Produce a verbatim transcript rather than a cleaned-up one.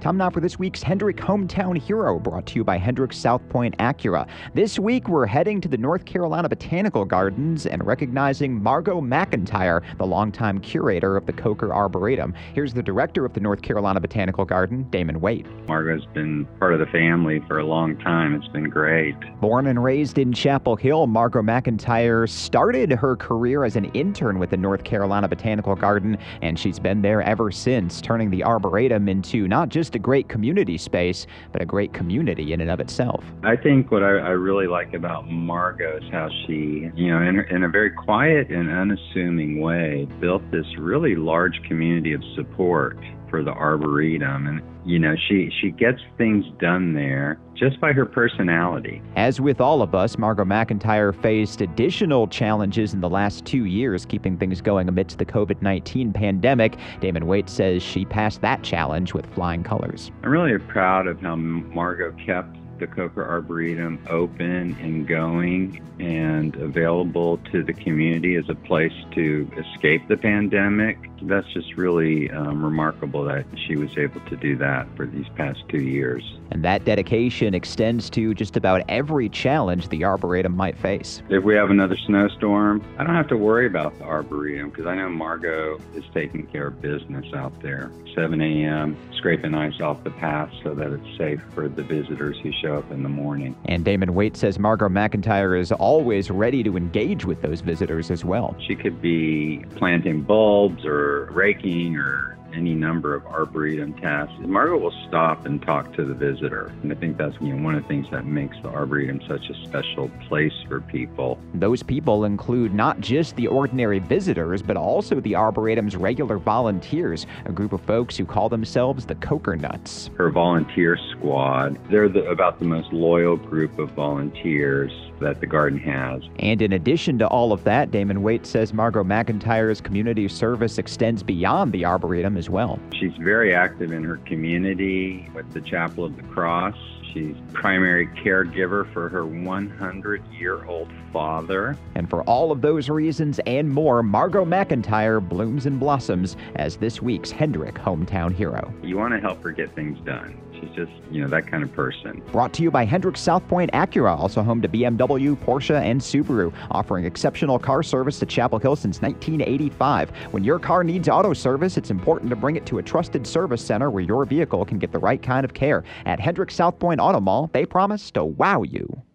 Time now for this week's Hendrick Hometown Hero, brought to you by Hendrick South Point Acura. This week, we're heading to the North Carolina Botanical Gardens and recognizing Margot McIntyre, the longtime curator of the Coker Arboretum. Here's the director of the North Carolina Botanical Garden, Damon Waite. Margot's been part of the family for a long time. It's been great. Born and raised in Chapel Hill, Margot McIntyre started her career as an intern with the North Carolina Botanical Garden, and she's been there ever since, turning the Arboretum into not just a great community space, but a great community in and of itself. I think what I, I really like about Margot is how she, you know, in, in a very quiet and unassuming way, built this really large community of support for the Arboretum. And, you know, she, she gets things done there just by her personality. As with all of us, Margot McIntyre faced additional challenges in the last two years, keeping things going amidst the COVID nineteen pandemic. Damon Waite says she passed that challenge with flying colors. I'm really proud of how Margot kept the Coker Arboretum open and going and available to the community as a place to escape the pandemic. That's just really um, remarkable that she was able to do that for these past two years. And that dedication extends to just about every challenge the Arboretum might face. If we have another snowstorm, I don't have to worry about the Arboretum because I know Margot is taking care of business out there. seven a.m., scraping ice off the path so that it's safe for the visitors who show up in the morning. And Damon Waite says Margot McIntyre is always ready to engage with those visitors as well. She could be planting bulbs or raking or any number of Arboretum tasks. Margot will stop and talk to the visitor. And I think that's, you know, one of the things that makes the Arboretum such a special place for people. Those people include not just the ordinary visitors, but also the Arboretum's regular volunteers, a group of folks who call themselves the Coker Nuts. Her volunteer squad, they're the, about the most loyal group of volunteers that the garden has. And in addition to all of that, Damon Waite says Margot McIntyre's community service extends beyond the Arboretum as well. She's very active in her community with the Chapel of the Cross. She's primary caregiver for her one hundred year old father. And for all of those reasons and more, Margot McIntyre blooms and blossoms as this week's Hendrick Hometown Hero. You want to help her get things done. She's just, you know, that kind of person. Brought to you by Hendrick South Point Acura, also home to B M W, Porsche, and Subaru, offering exceptional car service to Chapel Hill since nineteen eighty-five. When your car needs auto service, it's important to bring it to a trusted service center where your vehicle can get the right kind of care. At Hendrick South Point Auto Mall, they promise to wow you.